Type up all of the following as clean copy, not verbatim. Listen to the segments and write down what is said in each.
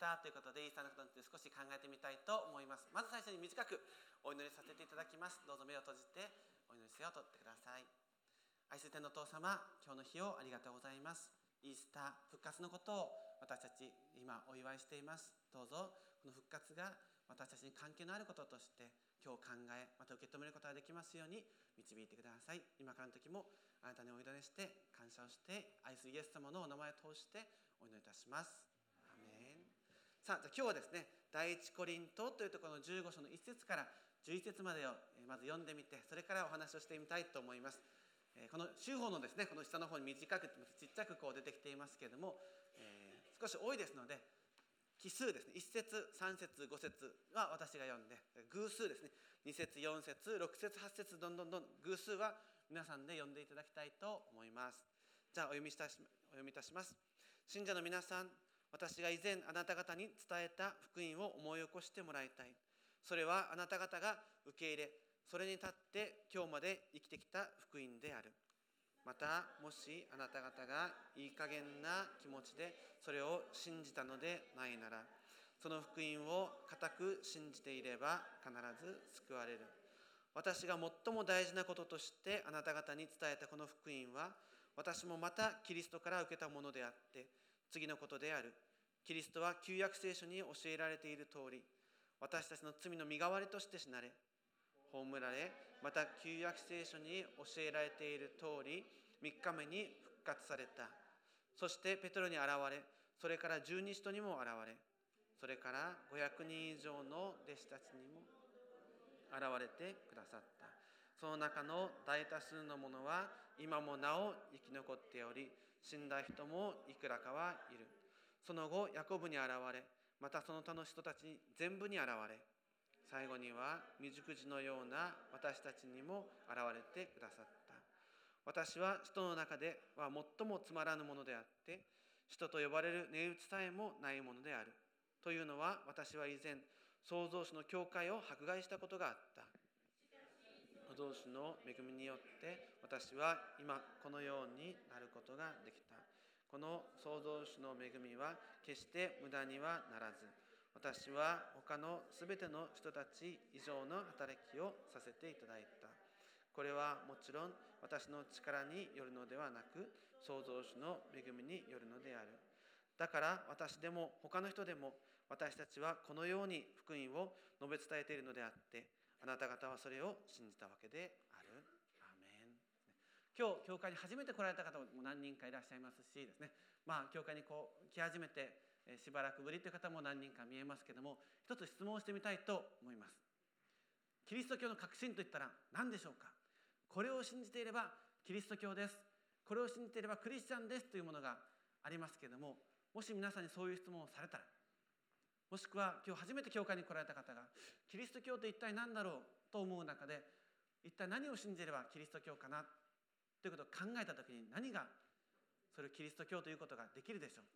ターということでイースターのことについて少し考えてみたいと思います。まず最初に短くお祈りさせていただきます。どうぞ目を閉じてお祈りせよとってください。愛する天のお父様、今日の日をありがとうございます。イースター復活のことを私たち今お祝いしています。どうぞこの復活が私たちに関係のあることとして今日考えまた受け止めることができますように導いてください。今からの時もあなたにお委ねして感謝をして愛するイエス様のお名前を通してお祈りいたします。アメン。さあ、今日はですね、第一コリントというところの15章の1節から11節までをまず読んでみて、それからお話をしてみたいと思います。この週報のですね、この下の方に短くちっちゃくこう出てきていますけれども、少し多いですので奇数ですね、1節3節5節は私が読んで、偶数ですね、2節4節6節8節どんどん偶数は皆さんで読んでいただきたいと思います。じゃあお読みいたします。信者の皆さん、私が以前あなた方に伝えた福音を思い起こしてもらいたい。それはあなた方が受け入れ、それに立って今日まで生きてきた福音である。またもしあなた方がいい加減な気持ちでそれを信じたのでないなら、その福音を固く信じていれば必ず救われる。私が最も大事なこととしてあなた方に伝えたこの福音は、私もまたキリストから受けたものであって、次のことである。キリストは旧約聖書に教えられている通り、私たちの罪の身代わりとして死なれ、葬られ、また旧約聖書に教えられている通り、3日目に復活された。そしてペテロに現れ、それから十二使徒にも現れ、それから500人以上の弟子たちにも現れてくださった。その中の大多数の者は今もなお生き残っており、死んだ人もいくらかはいる。その後ヤコブに現れ、またその他の人たち全部に現れ、最後には未熟児のような私たちにも現れてくださった。私は使徒の中では最もつまらぬものであって、使徒と呼ばれる値打ちさえもないものである。というのは、私は以前創造主の教会を迫害したことがあった。創造主の恵みによって私は今このようになることができた。この創造主の恵みは決して無駄にはならず、私は他のすべての人たち以上の働きをさせていただいた。これはもちろん私の力によるのではなく、創造主の恵みによるのである。だから私でも他の人でも私たちはこのように福音を述べ伝えているのであって、あなた方はそれを信じたわけである。アーメン。今日教会に初めて来られた方も何人かいらっしゃいますしですね、教会に来始めてしばらくぶりという方も何人か見えますけども、一つ質問をしてみたいと思います。キリスト教の核心といったら何でしょうか。これを信じていればキリスト教です、これを信じていればクリスチャンですというものがありますけれども、もし皆さんにそういう質問をされたら、もしくは今日初めて教会に来られた方がキリスト教って一体何だろうと思う中で、一体何を信じればキリスト教かなということを考えたときに、何がそれをキリスト教ということができるでしょう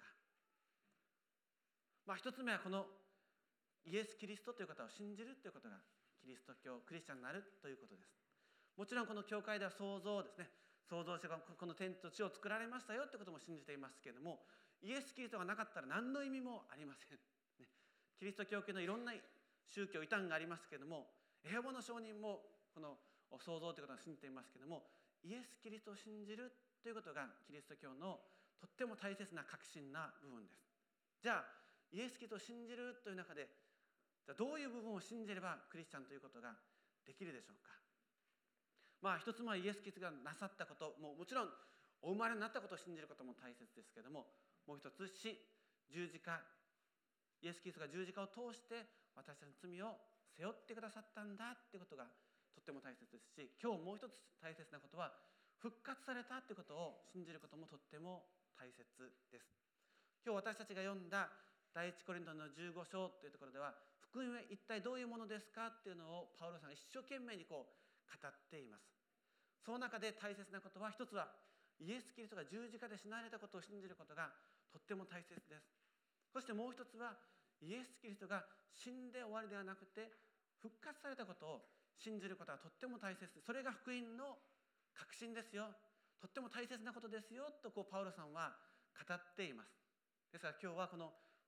か。一つ目はこのイエス・キリストという方を信じるということがキリスト教、クリスチャンになるということです。もちろんこの教会では創造ですね、創造主がこの天と地を作られましたよということも信じていますけれども、イエス・キリストがなかったら何の意味もありません。キリスト教系のいろんな宗教異端がありますけれども、エホバの証人もこの創造ということを信じていますけれども、イエス・キリストを信じるということがキリスト教のとっても大切な核心な部分です。じゃあイエス・キリストを信じるという中で、じゃあどういう部分を信じればクリスチャンということができるでしょうか。一つイエス・キリストがなさったことももちろんお生まれになったことを信じることも大切ですけれども、もう一つ死、十字架、イエス・キリストが十字架を通して私たちの罪を背負ってくださったんだということがとっても大切ですし、今日もう一つ大切なことは復活されたということを信じることもとっても大切です。今日私たちが読んだ第一コリントの15章というところでは、福音は一体どういうものですかっていうのをパウロさんが一生懸命に語っています。その中で大切なことは、一つはイエス・キリストが十字架で死なれたことを信じることがとっても大切です。そしてもう一つはイエス・キリストが死んで終わりではなくて復活されたことを信じることはとっても大切です。それが福音の核心ですよ、とっても大切なことですよとパウロさんは語っています。ですから今日はこの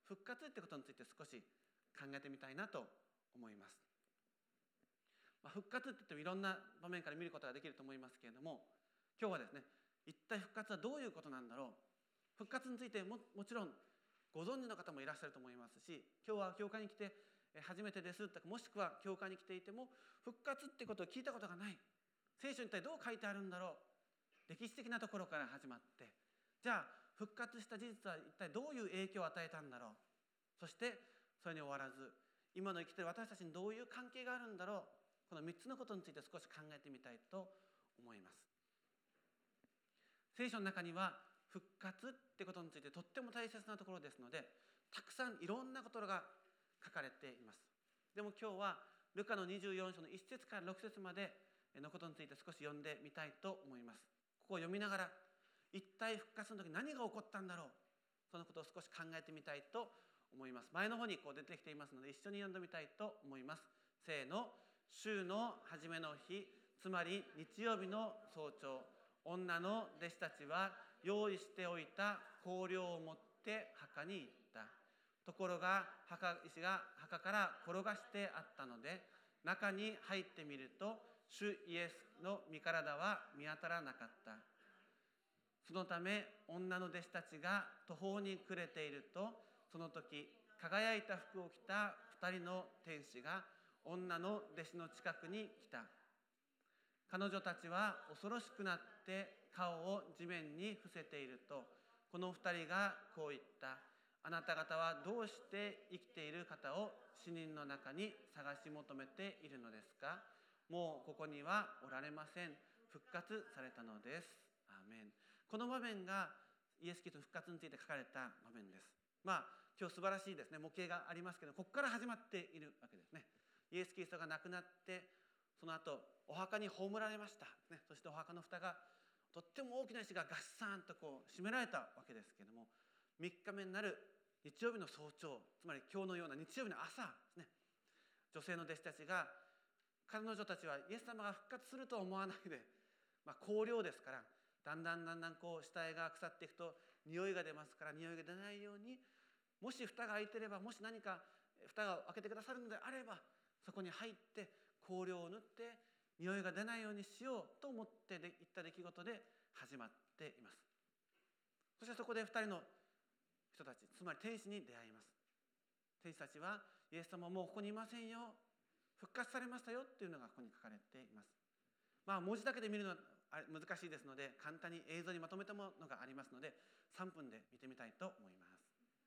復活ってことについて少し考えてみたいなと思います。復活って言ってもいろんな場面から見ることができると思いますけれども、今日はですね、一体復活はどういうことなんだろう。復活についてもちろんご存知の方もいらっしゃると思いますし、今日は教会に来て初めてですとか、もしくは教会に来ていても復活ってことを聞いたことがない、聖書に一体どう書いてあるんだろう、歴史的なところから始まって、じゃあ復活した事実は一体どういう影響を与えたんだろう、そしてそれに終わらず今の生きている私たちにどういう関係があるんだろう、この3つのことについて少し考えてみたいと思います。聖書の中には復活ってことについてとっても大切なところですので、たくさんいろんなことが書かれています。でも今日はルカの24章の1節から6節までのことについて少し読んでみたいと思います。ここを読みながら、一体復活の時何が起こったんだろう、そのことを少し考えてみたいと思います。前の方に出てきていますので一緒に読んでみたいと思います。せーの。週の初めの日、つまり日曜日の早朝、女の弟子たちは用意しておいた香料を持って墓に行った。ところが石が墓から転がしてあったので、中に入ってみると主イエスの身体は見当たらなかった。そのため女の弟子たちが途方に暮れていると、その時輝いた服を着た2人の天使が女の弟子の近くに来た。彼女たちは恐ろしくなって顔を地面に伏せていると、この2人がこう言った。あなた方はどうして生きている方を死人の中に探し求めているのですか。もうここにはおられません。復活されたのです。アーメン。この場面がイエス・キリストの復活について書かれた場面です。今日素晴らしいですね、模型がありますけど、ここから始まっているわけですね。イエス・キリストが亡くなって、その後お墓に葬られました、そしてお墓の蓋がとっても大きな石がガッサーンと閉められたわけですけれども、3日目になる日曜日の早朝、つまり今日のような日曜日の朝ですね、女性の弟子たちが、彼女たちはイエス様が復活するとは思わないで、香料ですから、だんだん死体が腐っていくと匂いが出ますから、匂いが出ないように、もし蓋が開いていれば、もし何か蓋を開けてくださるのであれば、そこに入って香料を塗って匂いが出ないようにしようと思っていった出来事で始まっています。そしてそこで2人の人たち、つまり天使に出会います。天使たちは、イエス様もうここにいませんよ、復活されましたよっていうのがここに書かれています。文字だけで見るのは難しいですので、簡単に映像にまとめたものがありますので、3分で見てみたいと思います。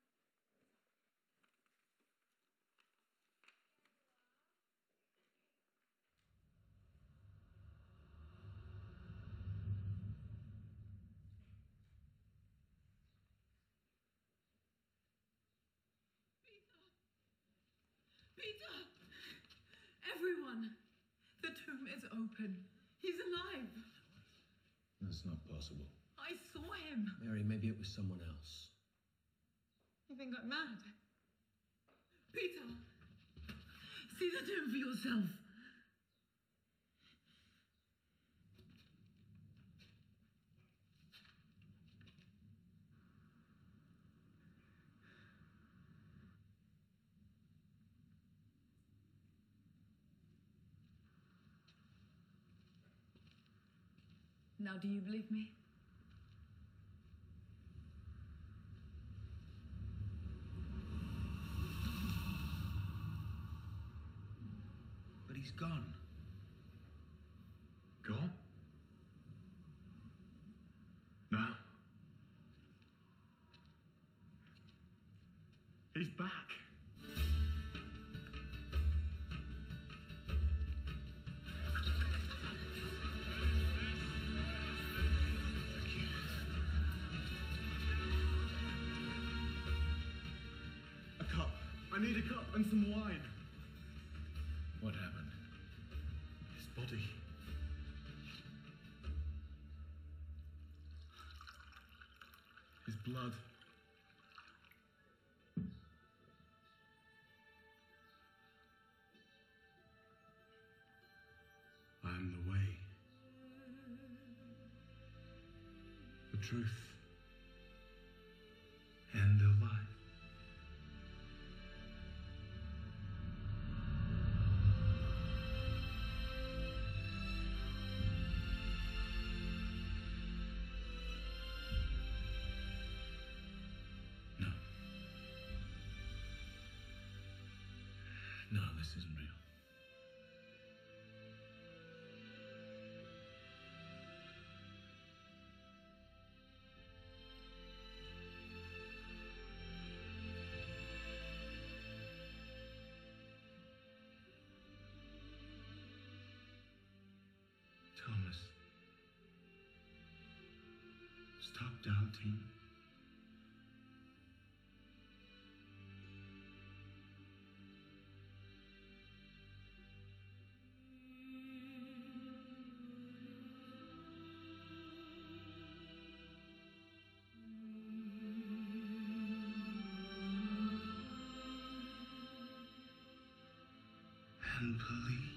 Peter! Everyone! The tomb is open. He's alive. That's not possible. I saw him. Mary, maybe it was someone else. You think I'm mad? Peter! See the tomb for yourself. Now, do you believe me? But he's gone. Gone? No. He's back. A cup. I need a cup and some wine. What happened? His body. His blood. I am the way, the truth, and the life. this isn't real. Thomas, stop doubting. And believe.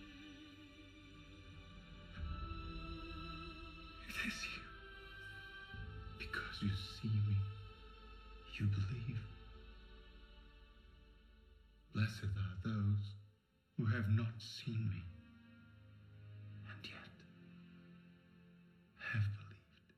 It is you. Because you see me, you believe. Blessed are those who have not seen me, and yet have believed.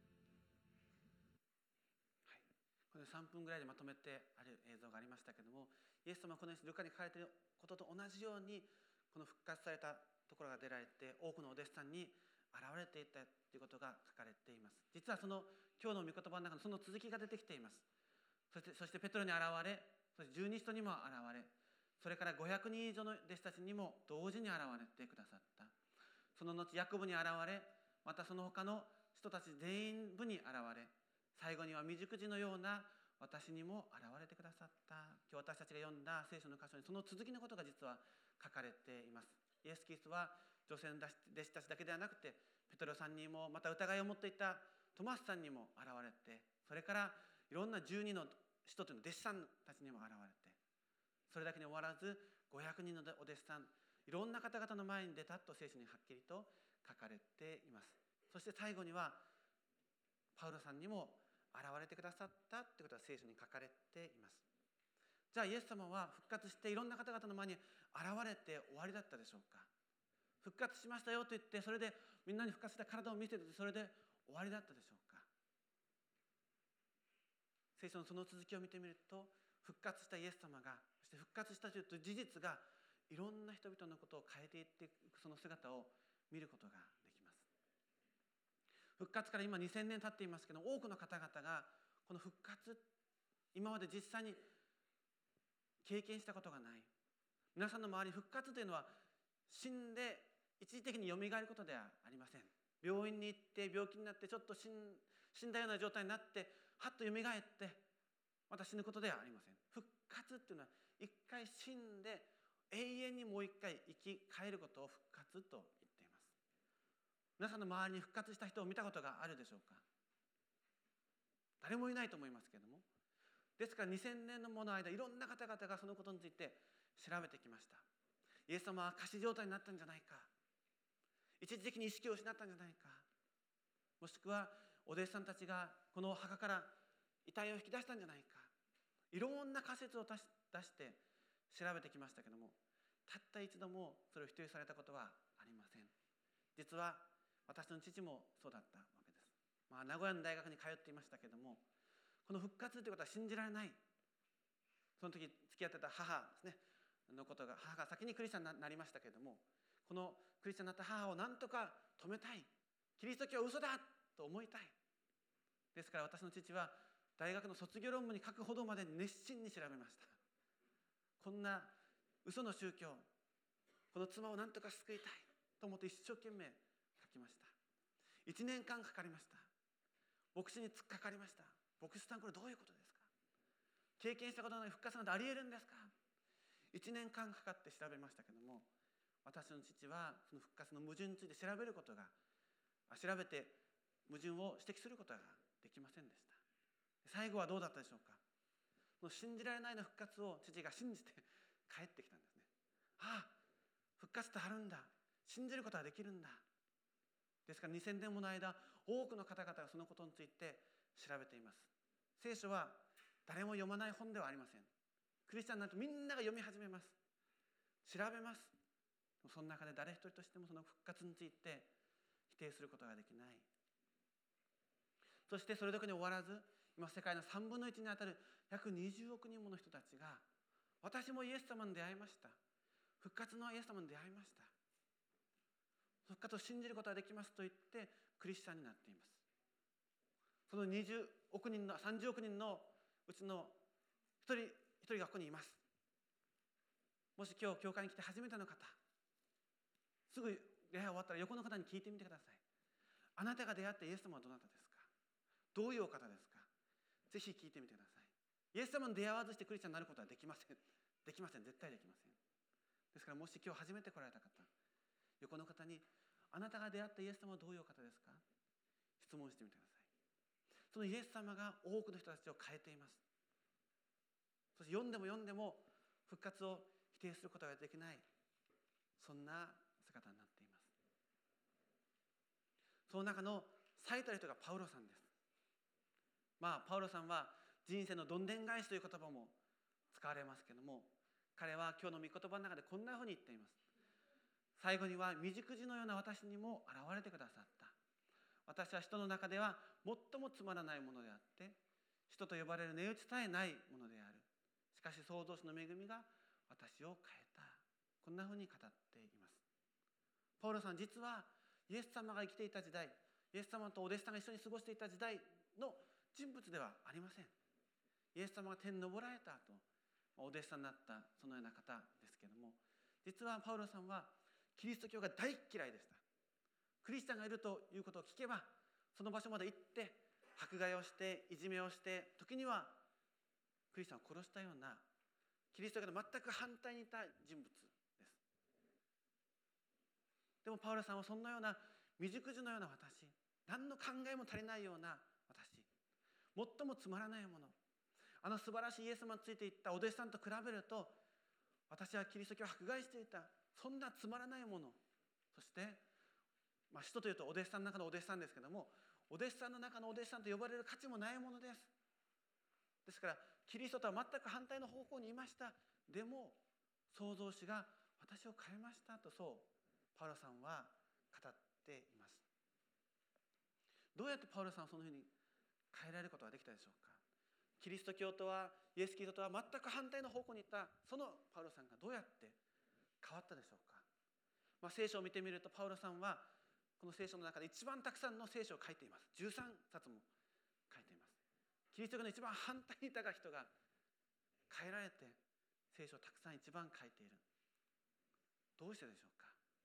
この3分ぐらいでまとめてある映像がありましたけども、イエス様はこのルカに書かれていることと同じように、この復活されたところが出られて、多くのお弟子さんに現れていったということが書かれています。実はその今日の御言葉の中のその続きが出てきています。そしてペトロに現れ、そして十二使徒にも現れ、それから500人以上の弟子たちにも同時に現れてくださった。その後ヤコブに現れ、またその他の人たち全員部に現れ、最後には未熟児のような私にも現れてくださった。今日私たちが読んだ聖書の箇所にその続きのことが実は書かれています。イエス・キリストは女性の弟子たちだけではなくて、ペトロさんにも、また疑いを持っていたトマスさんにも現れて、それからいろんな12の使徒というの弟子さんたちにも現れて、それだけに終わらず500人のお弟子さん、いろんな方々の前に出たと聖書にはっきりと書かれています。そして最後にはパウロさんにも現れてくださったということが聖書に書かれています。じゃあイエス様は復活していろんな方々の前に現れて終わりだったでしょうか。復活しましたよと言って、それでみんなに復活した体を見せて、それで終わりだったでしょうか。聖書のその続きを見てみると、復活したイエス様が、そして復活したという事実がいろんな人々のことを変えていっていく、その姿を見ることができます。復活から今2000年経っていますけど、多くの方々がこの復活、今まで実際に経験したことがない。皆さんの周りに復活というのは死んで一時的によみがえることではありません。病院に行って病気になってちょっと死んだような状態になってはっとよみがえってまた死ぬことではありません。復活っていうのは一回死んで永遠にもう一回生き返ることを復活と言っています。皆さんの周りに復活した人を見たことがあるでしょうか。誰もいないと思いますけれども、ですから2000年のもの間、いろんな方々がそのことについて調べてきました。イエス様は仮死状態になったんじゃないか、一時的に意識を失ったんじゃないか、もしくはお弟子さんたちがこの墓から遺体を引き出したんじゃないか、いろんな仮説を出して調べてきましたけども、たった一度もそれを否定されたことはありません。実は私の父もそうだったわけです。名古屋の大学に通っていましたけども、この復活ということは信じられない。その時付き合ってた母ですねのことが、母が先にクリスチャンになりましたけれども、このクリスチャンになった母を何とか止めたい、キリスト教は嘘だと思いたい。ですから私の父は大学の卒業論文に書くほどまで熱心に調べました。こんな嘘の宗教、この妻を何とか救いたいと思って一生懸命書きました。1年間かかりました。牧師に突っかかりました。牧師さん、これどういうことですか、経験したことのない復活なんてありえるんですか。1年間かかって調べましたけども、私の父はその復活の矛盾について調べて矛盾を指摘することができませんでした。最後はどうだったでしょうか。この信じられないの復活を父が信じて帰ってきたんですね。ああ、復活ってあるんだ、信じることはできるんだ。ですから2000年もの間、多くの方々がそのことについて調べています。聖書は誰も読まない本ではありません。クリスチャンになるとみんなが読み始めます、調べます。その中で誰一人としてもその復活について否定することができない。そしてそれだけに終わらず、今世界の3分の1にあたる約20億人もの人たちが、私もイエス様に出会いました、 復活のイエス様に出会いました。復活を信じることができますと言ってクリスチャンになっています。その20億人の30億人のうちの一人がここにいます。もし今日教会に来て初めての方、すぐ礼拝終わったら横の方に聞いてみてください。あなたが出会ったイエス様はどなたですか？どういうお方ですか？ぜひ聞いてみてください。イエス様に出会わずしてクリスチャンになることはできません。できません。絶対できません。ですからもし今日初めて来られた方、横の方にあなたが出会ったイエス様はどういうお方ですか？質問してみてください。そのイエス様が多くの人たちを変えています。そして読んでも復活を否定することができない、そんな姿になっています。その中の最たる人がパウロさんです。パウロさんは人生のどんでん返しという言葉も使われますけども、彼は今日の御言葉の中でこんなふうに言っています。最後には未熟児のような私にも現れてくださった。私は人の中では最もつまらないものであって、人と呼ばれる値打ちさえないものである。しかし創造主の恵みが私を変えた。こんなふうに語っています。パウロさん、実はイエス様が生きていた時代、イエス様とお弟子さんが一緒に過ごしていた時代の人物ではありません。イエス様が天に昇られた後、お弟子さんになったそのような方ですけれども、実はパウロさんはキリスト教が大嫌いでした。クリスチャンがいるということを聞けば、その場所まで行って迫害をしていじめをして、時にはクリスチャンを殺したような、キリスト教と全く反対にいた人物です。でもパウロさんはそんなような未熟児のような私、何の考えも足りないような私、最もつまらないもの、あの素晴らしいイエス様についていったお弟子さんと比べると、私はキリスト教を迫害していた、そんなつまらないもの、そして、使徒というとお弟子さんの中のお弟子さんですけども、お弟子さんの中のお弟子さんと呼ばれる価値もないものです。ですからキリストとは全く反対の方向にいました。でも創造主が私を変えましたと、そうパウロさんは語っています。どうやってパウロさんはそのように変えられることができたでしょうか。キリスト教とは、イエス・キリストとは全く反対の方向にいったそのパウロさんがどうやって変わったでしょうか。聖書を見てみると、パウロさんはこの聖書の中で一番たくさんの聖書を書いています。13冊も書いています。キリスト教の一番反対にいた人が変えられて聖書をたくさん一番書いている。どうしてでしょうか。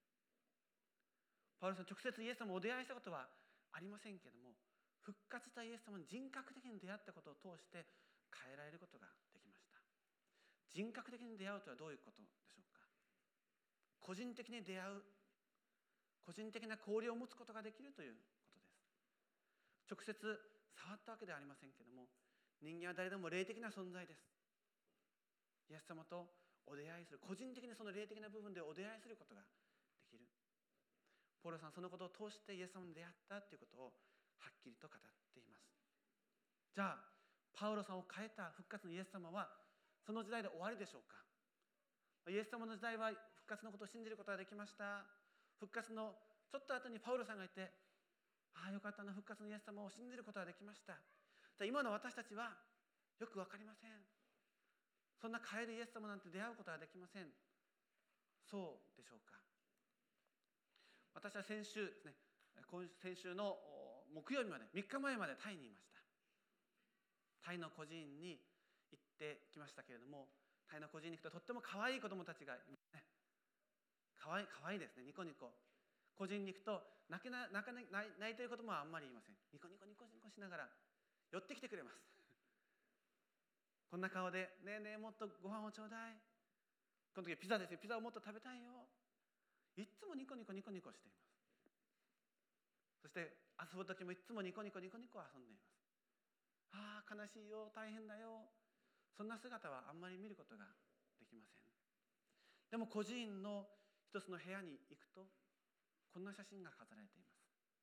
パウロさん、直接イエス様をお出会いしたことはありませんけれども、復活したイエス様に人格的に出会ったことを通して変えられることができました。人格的に出会うとはどういうことでしょうか。個人的に出会う、個人的な交流を持つことができるということです。直接触ったわけではありませんけれども、人間は誰でも霊的な存在です。イエス様とお出会いする、個人的にその霊的な部分でお出会いすることができる。ポールさん、そのことを通してイエス様に出会ったということをはっきりと語っています。じゃあパウロさんを変えた復活のイエス様はその時代で終わりでしょうか。イエス様の時代は復活のことを信じることができました。復活のちょっと後にパウロさんがいて、よかったな、復活のイエス様を信じることができました。今の私たちはよく分かりません。そんな変えるイエス様なんて出会うことができません。そうでしょうか。私は先週ですね、先週の木曜日まで、3日前までタイにいました。タイの孤児院に行ってきましたけれども、タイの孤児院に行くととっても可愛い子どもたちがいますね。可愛いですね。ニコニコ。孤児院に行くと泣いている子どもはあんまり言いません。ニコニコしながら寄ってきてくれます。こんな顔で、ねえねえもっとご飯をちょうだい。この時ピザですよ。ピザをもっと食べたいよ。いつもニコニコしています。そして遊ぶ時もいつもニコニコ遊んでいます。悲しいよ、大変だよ。そんな姿はあんまり見ることができません。でも孤児院の一つの部屋に行くとこんな写真が飾られています。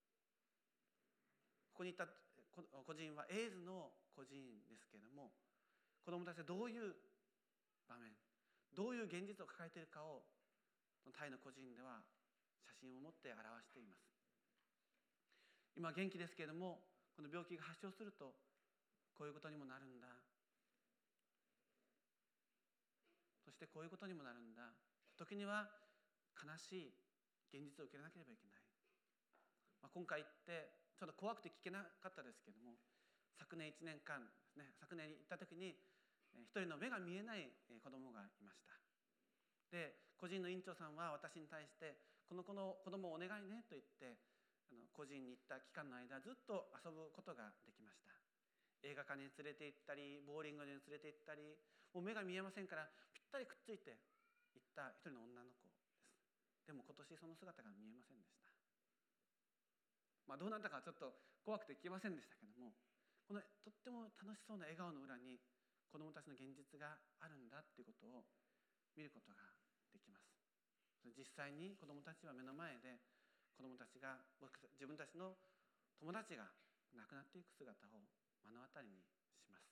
ここにいた孤児院はエイズの孤児院ですけれども、子どもたちはどういう場面、どういう現実を抱えているかをタイの孤児院では写真を持って表しています。今元気ですけれども、この病気が発症するとこういうことにもなるんだ、そしてこういうことにもなるんだ。 時には悲しい現実を受けなければいけない。今回行ってちょっと怖くて聞けなかったですけども、昨年1年間ですね、昨年行った時に一人の目が見えない子供がいました。で、個人の院長さんは私に対してこの子の子供をお願いねと言って個人に行った期間の間ずっと遊ぶことができました。映画館に連れて行ったり、ボーリングに連れて行ったり、もう目が見えませんからぴったりくっついて行った一人の女の子です。でも今年その姿が見えませんでした。どうなったかちょっと怖くて聞けませんでしたけども、このとっても楽しそうな笑顔の裏に子どもたちの現実があるんだっていうことを見ることができます。実際に子どもたちは目の前で子どもたちが自分たちの友達が亡くなっていく姿を目の当たりにします。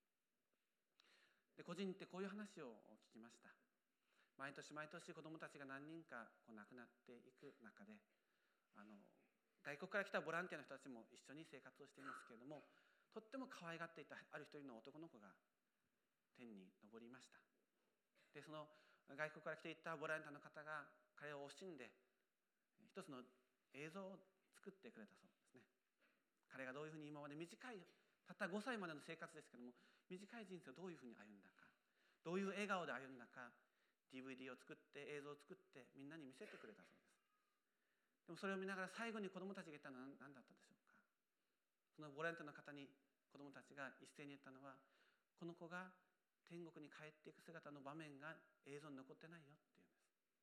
で、個人ってこういう話を聞きました。毎年毎年子どもたちが何人か亡くなっていく中で、外国から来たボランティアの人たちも一緒に生活をしていますけれども、とっても可愛がっていたある一人の男の子が天に昇りました。で、その外国から来ていたボランティアの方が彼を惜しんで一つの映像を作ってくれたそうですね。彼がどういうふうに今まで短いたった5歳までの生活ですけども、短い人生をどういうふうに歩んだか、どういう笑顔で歩んだか、 DVD を作って映像を作ってみんなに見せてくれたそうです。でもそれを見ながら最後に子どもたちが言ったのは何だったでしょうか。そのボランティアの方に子どもたちが一斉に言ったのは、この子が天国に帰っていく姿の場面が映像に残ってないよっていうんです。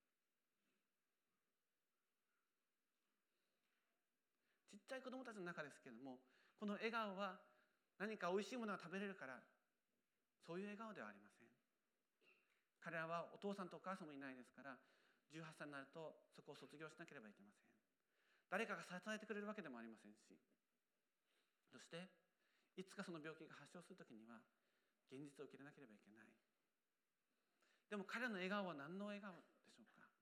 ちっちゃい子どもたちの中ですけれども、この笑顔は何かおいしいものが食べれるから、そういう笑顔ではありません。彼らはお父さんとお母さんもいないですから、18歳になるとそこを卒業しなければいけません。誰かが支えてくれるわけでもありませんし、そしていつかその病気が発症するときには現実を受け入れなければいけない。でも彼らの笑顔は何の笑顔でしょうか。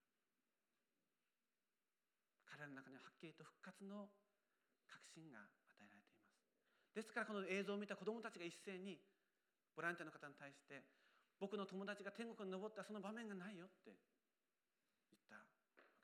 彼らの中にははっきりと復活の確信が与えられています。ですからこの映像を見た子どもたちが一斉にボランティアの方に対して、僕の友達が天国に登ったその場面がないよって言ったわけです。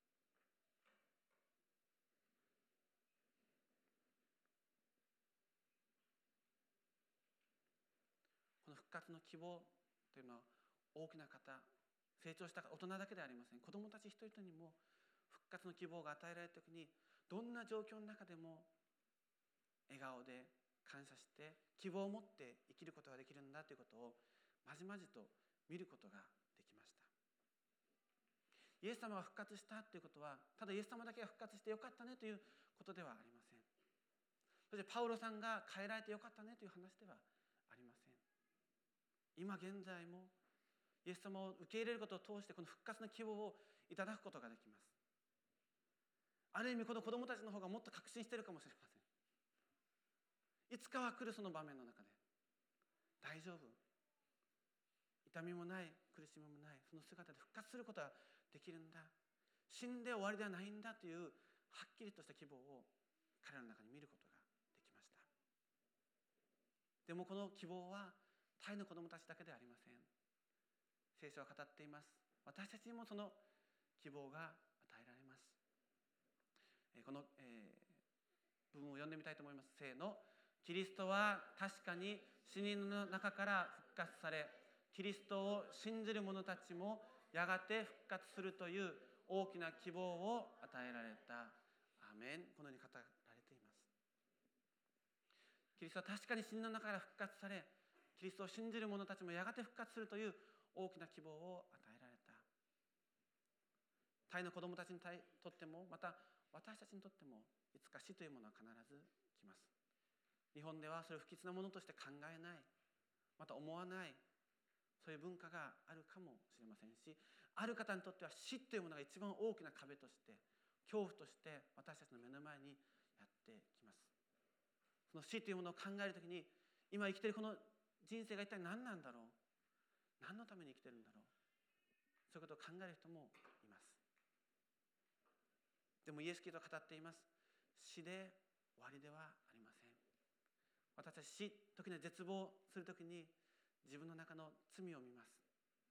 この復活の希望というのは大きな方、成長した大人だけではありません。子どもたち一人一人にも復活の希望が与えられるときに、どんな状況の中でも笑顔で感謝して希望を持って生きることができるんだということをまじまじと見ることができました。イエス様が復活したということは、ただイエス様だけが復活してよかったねということではありません。そしてパウロさんが変えられてよかったねという話ではありません。今現在もイエス様を受け入れることを通して、この復活の希望をいただくことができます。ある意味この子どもたちの方がもっと確信しているかもしれません。いつかは来るその場面の中で、大丈夫、痛みもない苦しみもないその姿で復活することができるんだ、死んで終わりではないんだというはっきりとした希望を彼らの中に見ることができました。でもこの希望はタイの子どもたちだけではありません。聖書は語っています。私たちにもその希望が与えられます。この、部分を読んでみたいと思います。せーの。キリストは確かに死人の中から復活され、キリストを信じる者たちもやがて復活するという大きな希望を与えられた。アーメン。このように語られています。キリストは確かに死人の中から復活され、キリストを信じる者たちもやがて復活するという大きな希望を与えられた。タイの子どもたちにとっても、また私たちにとっても、いつか死というものは必ず来ます。日本ではそれを不吉なものとして考えない、また思わない、そういう文化があるかもしれませんし、ある方にとっては死というものが一番大きな壁として、恐怖として私たちの目の前にやってきます。その死というものを考えるときに、今生きているこの人生が一体何なんだろう、何のために生きているんだろう、そういうことを考える人もいます。でもイエス・キリストは語っています。死で終わりではありません。私たち時には絶望するときに自分の中の罪を見ます。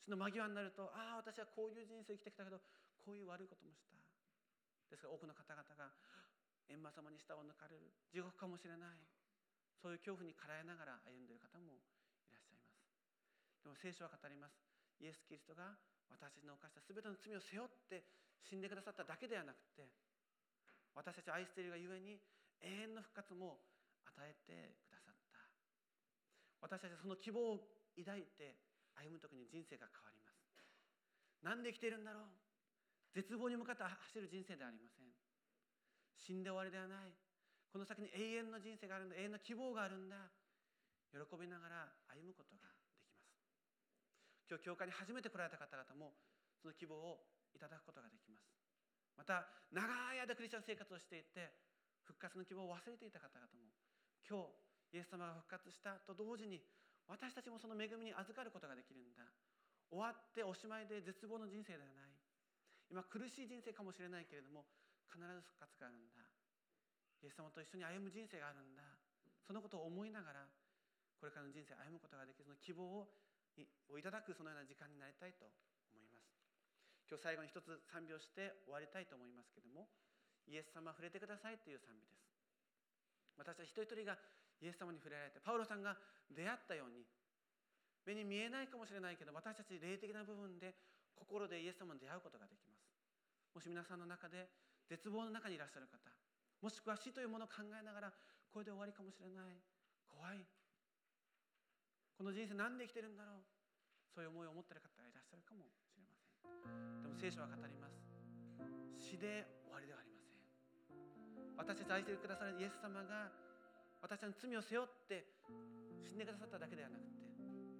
死の間際になると、ああ私はこういう人生を生きてきたけどこういう悪いこともした。ですから多くの方々が閻魔様に舌を抜かれる、地獄かもしれない、そういう恐怖にからえながら歩んでいる方もいらっしゃいます。でも聖書は語ります。イエス・キリストが私たちの犯した全ての罪を背負って死んでくださっただけではなくて、私たちを愛しているがゆえに永遠の復活も与えてくださった。私たちはその希望を抱いて歩むときに人生が変わります。なんで生きているんだろう、絶望に向かって走る人生ではありません。死んで終わりではない、この先に永遠の人生があるんだ、永遠の希望があるんだ、喜びながら歩むことができます。今日教会に初めて来られた方々もその希望をいただくことができます。また長い間クリスチャン生活をしていて復活の希望を忘れていた方々も、今日イエス様が復活したと同時に私たちもその恵みに預かることができるんだ。終わっておしまいで絶望の人生ではない、今苦しい人生かもしれないけれども必ず復活があるんだ、イエス様と一緒に歩む人生があるんだ、そのことを思いながらこれからの人生を歩むことができる、その希望をいただくそのような時間になりたいと思います。今日最後に一つ賛美をして終わりたいと思いますけれども、イエス様触れてくださいという賛美です。私たち一人一人がイエス様に触れられて、パウロさんが出会ったように、目に見えないかもしれないけど私たち霊的な部分で心でイエス様に出会うことができます。もし皆さんの中で絶望の中にいらっしゃる方、もしくは死というものを考えながらこれで終わりかもしれない、怖い、この人生なんで生きてるんだろう、そういう思いを持っている方がいらっしゃるかもしれません。でも聖書は語ります。死で終わりではありません。私たち愛してくださるイエス様が私たちの罪を背負って死んでくださっただけではなくて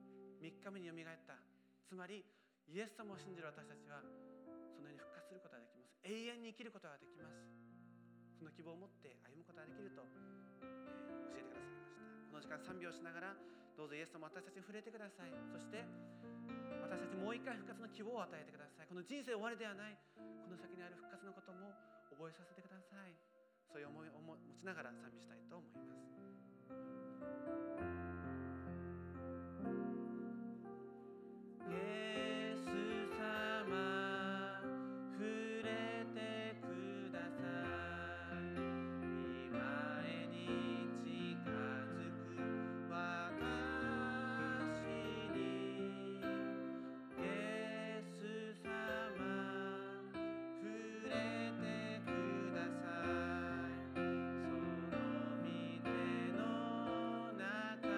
3日目によみがえった、つまりイエス様を信じる私たちはそのように復活することができます。永遠に生きることができます。その希望を持って歩むことができると、教えてくださいました。この時間賛美をしながらどうぞイエス様私たちに触れてください。そして私たちもう一回復活の希望を与えてください。この人生終わりではない、この先にある復活のことも覚えさせてください。そういう思いを持ちながら賛美したいと思います。イエス様触れてください。見前に近づく私に、イエス様触れてください。その御手の中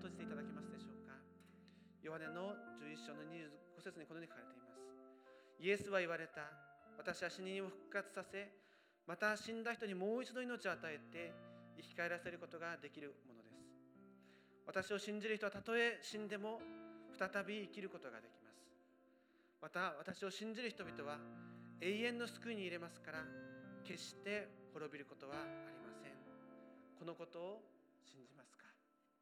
閉じていただけますでしょうか。ヨハネの11章の25節にこのように書かれています。イエスは言われた。私は死人を復活させ、また死んだ人にもう一度命を与えて生き返らせることができるものです。私を信じる人はたとえ死んでも再び生きることができます。また私を信じる人々は永遠の救いに入れますから、決して滅びることはありません。このことを信じますか。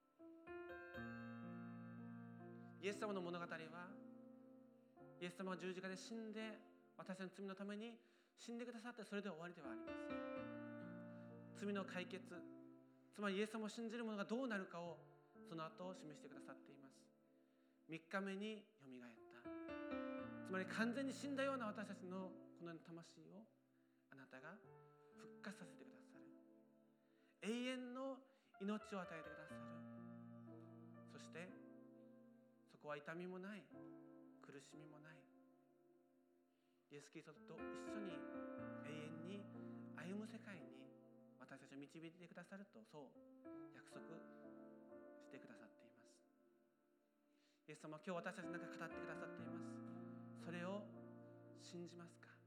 イエス様の物語は、イエス様は十字架で死んで私たちの罪のために死んでくださって、それで終わりではありません。罪の解決、つまりイエス様を信じる者がどうなるかをその後示してくださっています。3日目によみがえった。つまり完全に死んだような私たちのこの魂をあなたが復活させてくださる。永遠の命を与えてくださる。そしてそこは痛みもない、苦しみもない、イエス・キリストと一緒に永遠に歩む世界に私たちを導いてくださると、そう約束してくださっています。イエス様は今日私たちの中で語ってくださっています。それを信じますか。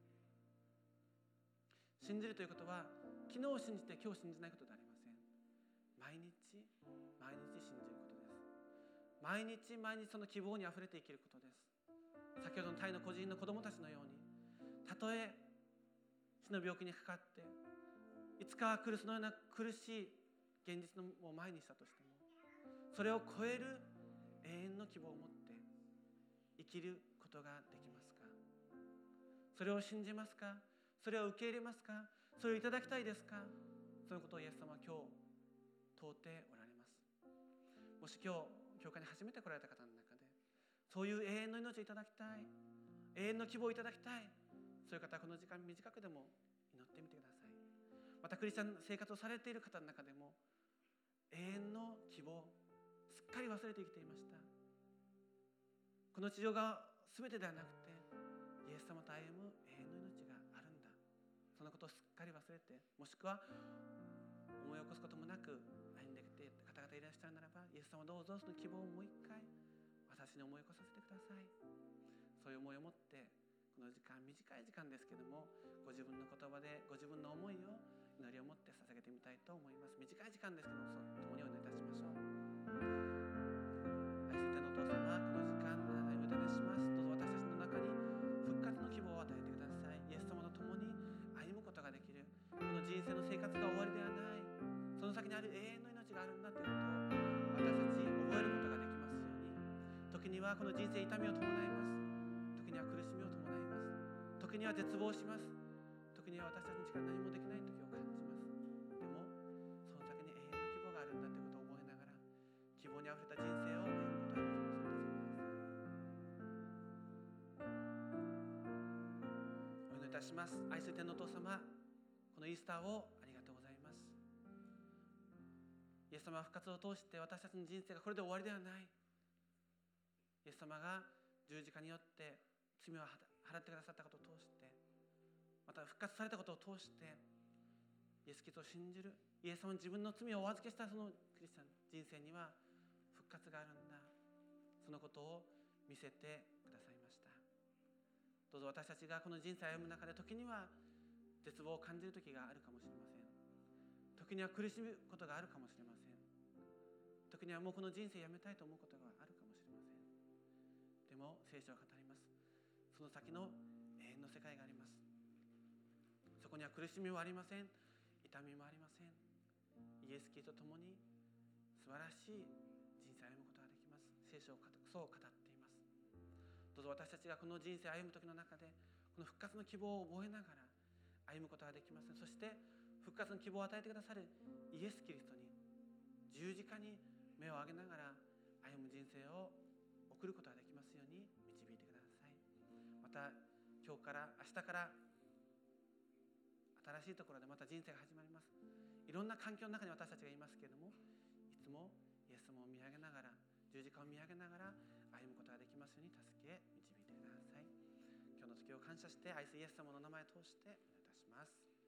信じるということは、昨日信じて今日信じないことではありません。毎日毎日信じることです。毎日毎日その希望にあふれて生きることです。先ほどのタイの孤児院の子供たちのように、たとえ死の病気にかかっていつかは来るそのような苦しい現実を前にしたとしても、それを超える永遠の希望を持って生きることができますか。それを信じますか。それを受け入れますか。それをいただきたいですか。そのことをイエス様は今日問うておられます。もし今日教会に初めて来られた方の中で、そういう永遠の命をいただきたい、永遠の希望をいただきたい、そういう方はこの時間短くでも祈ってみてください。またクリスチャン生活をされている方の中でも、永遠の希望すっかり忘れて生きていました。この地上が全てではなくて、イエス様と歩む永遠の命があるんだ、そのことをすっかり忘れて、もしくは思い起こすこともなく歩んできている方々いらっしゃるならば、イエス様どうぞその希望をもう一回私に思い起こさせてください。そういう思いを持って、この時間、短い時間ですけども、ご自分の言葉でご自分の思いを、祈りを持って捧げてみたいと思います。短い時間ですけども、共にお祈りいたしましょう。愛する天のお父様、この時間あなたにお願いします。どうぞ私たちの中に復活の希望を与えてください。イエス様と共に歩むことができる、この人生の生活が終わりではない、その先にある永遠の命があるんだということを私たち覚えることができますように。時にはこの人生痛みを伴います。時には苦しみを伴います。時には絶望します。時には私たちにしか何もできない時を感じます。でもその先に永遠の希望があるんだということを覚えながら、希望にあふれた人生を歩むことができます。お祈りいたします。愛する天のお父様、このイースターをありがとうございます。イエス様は復活を通して私たちの人生がこれで終わりではない。イエス様が十字架によって罪を払ってくださったことを通して、また復活されたことを通して、イエス・キリストを信じる、イエス様に自分の罪をお預けしたそのクリスチャン人生には復活があるんだ、そのことを見せてくださいました。どうぞ私たちがこの人生を歩む中で、時には絶望を感じる時があるかもしれません。時には苦しむことがあるかもしれません。時にはもうこの人生やめたいと思うことがあるかもしれません。でも聖書は語ります。その先の永遠の世界があります。そこには苦しみもありません。痛みもありません。イエス・キリストと共に素晴らしい人生を歩むことができます。聖書をそう語っています。どうぞ私たちがこの人生を歩む時の中で、この復活の希望を覚えながら歩むことができます。そして復活の希望を与えてくださるイエス・キリストに、十字架に目を上げながら歩む人生を送ることができますように導いてください。また今日から明日から新しいところでまた人生が始まります。いろんな環境の中に私たちがいますけれども、いつもイエス様を見上げながら、十字架を見上げながら歩むことができますように助け導いてください。今日の時を感謝して、愛するイエス様の名前を通してお願いいたします。